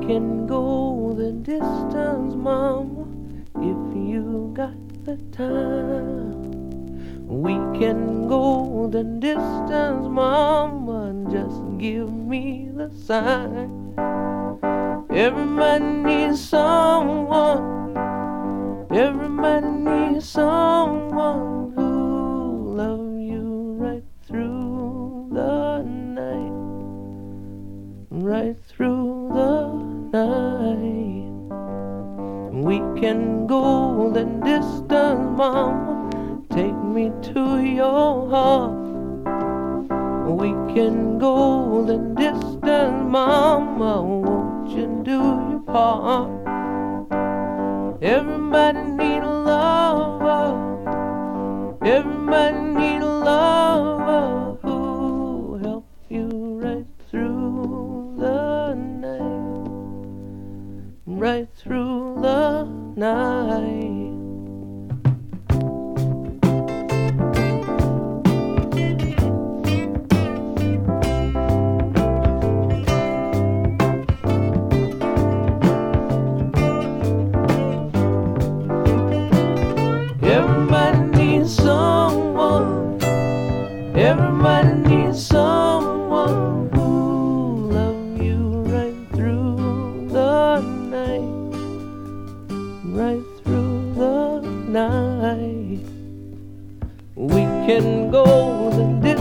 can go the distance, mama, if you got the time. We can go the distance, mama, just give me the sign. Everybody needs someone. Everybody needs someone who love you right through the night. Right through the night. We can go the distance, mama. Take me to your heart. We can go the distance, mama. Won't you do your part? Everybody need a lover. Everybody need a lover who'll help you right through the night. Right through the night. Everybody needs someone. Everybody needs someone who love you right through the night. Right through the night. We can go the distance.